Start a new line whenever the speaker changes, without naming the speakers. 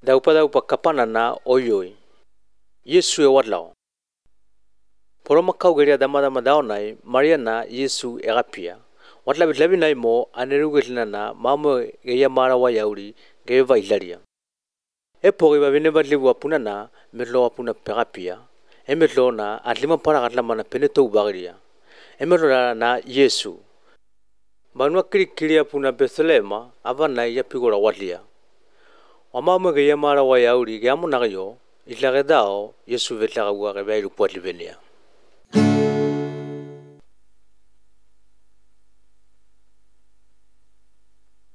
daupa kapana na oyoi. Yesu e watlao. Poroma kaugeria damada madaonai Maria na Yesu egapia. Watla bitlabi nai mo anerugetlina na mamo geya mara wa yauri geva ilaria. Epogi ba bine batli wapuna na metlo wapuna pegapia. Emetlo na atlima para katla mana peneto bagaria. Emetlo na Yesu. Banua kiri apuna Bethlema avana ya pigora watlia. Wamamo geya mara wa yauri gamu nagayo ilagedao Yesu vetlaga wa geba ilu kwatli benia.